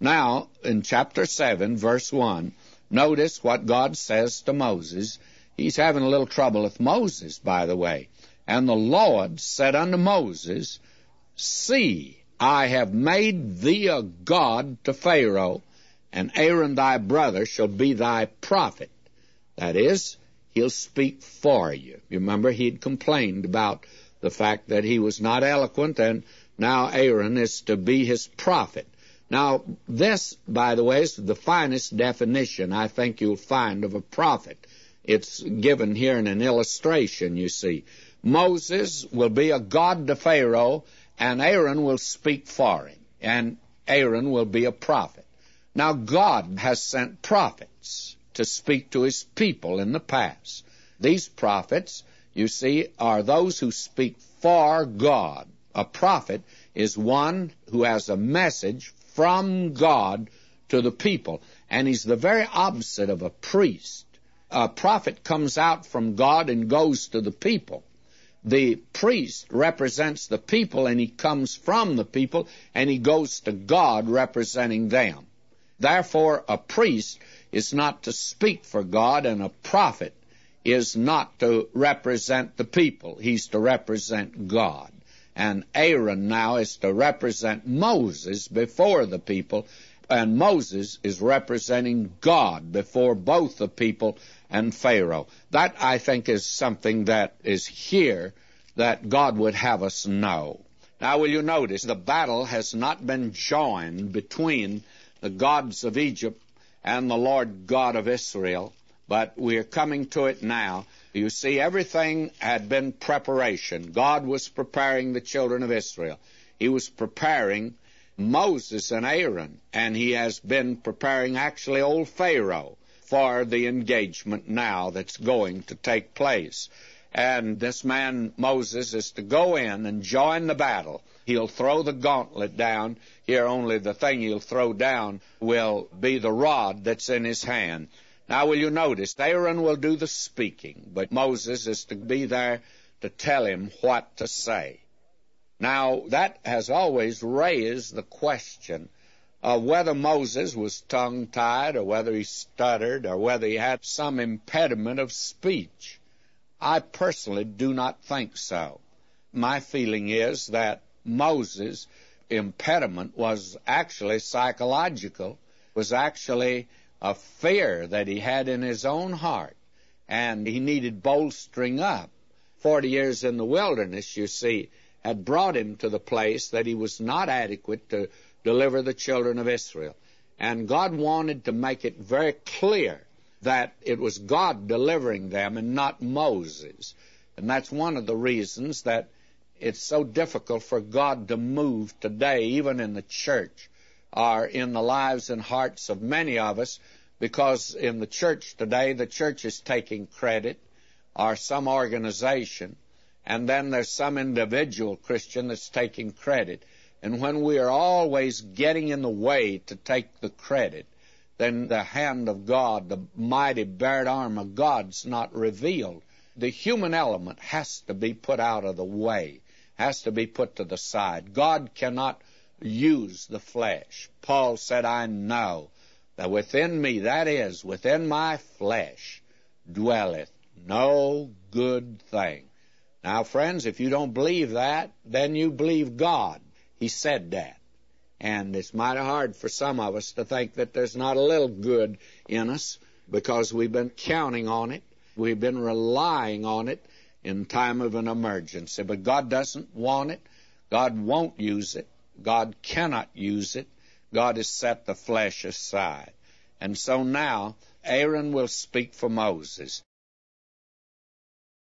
Now, in chapter 7, verse 1, notice what God says to Moses. He's having a little trouble with Moses, by the way. And the Lord said unto Moses, See, I have made thee a god to Pharaoh, and Aaron thy brother shall be thy prophet. That is, he'll speak for you. You remember he'd complained about the fact that he was not eloquent, and now Aaron is to be his prophet. Now, this, by the way, is the finest definition I think you'll find of a prophet. It's given here in an illustration, you see. Moses will be a god to Pharaoh, and Aaron will speak for him, and Aaron will be a prophet. Now, God has sent prophets to speak to his people in the past. These prophets, you see, are those who speak for God. A prophet is one who has a message from God to the people, and he's the very opposite of a priest. A prophet comes out from God and goes to the people. The priest represents the people, and he comes from the people, and he goes to God representing them. Therefore, a priest is not to speak for God, and a prophet is not to represent the people. He's to represent God. And Aaron now is to represent Moses before the people, and Moses is representing God before both the people and Pharaoh. That, I think, is something that is here that God would have us know. Now, will you notice, the battle has not been joined between the gods of Egypt and the Lord God of Israel, but we are coming to it now. You see, everything had been preparation. God was preparing the children of Israel. He was preparing Moses and Aaron, and he has been preparing actually old Pharaoh for the engagement now that's going to take place. And this man, Moses, is to go in and join the battle. He'll throw the gauntlet down. Here only the thing he'll throw down will be the rod that's in his hand. Now, will you notice, Aaron will do the speaking, but Moses is to be there to tell him what to say. Now, that has always raised the question of whether Moses was tongue-tied, or whether he stuttered, or whether he had some impediment of speech. I personally do not think so. My feeling is that Moses' impediment was actually psychological, was actually a fear that he had in his own heart, and he needed bolstering up. 40 years in the wilderness, you see, had brought him to the place that he was not adequate to deliver the children of Israel. And God wanted to make it very clear that it was God delivering them and not Moses. And that's one of the reasons that it's so difficult for God to move today, even in the church, or in the lives and hearts of many of us, because in the church today, the church is taking credit, or some organization, and then there's some individual Christian that's taking credit. And when we are always getting in the way to take the credit, then the hand of God, the mighty bared arm of God's not revealed. The human element has to be put out of the way, has to be put to the side. God cannot use the flesh. Paul said, I know that within me, that is, within my flesh, dwelleth no good thing. Now, friends, if you don't believe that, then you believe God. He said that. And it's mighty hard for some of us to think that there's not a little good in us, because we've been counting on it. We've been relying on it in time of an emergency. But God doesn't want it. God won't use it. God cannot use it. God has set the flesh aside. And so now Aaron will speak for Moses.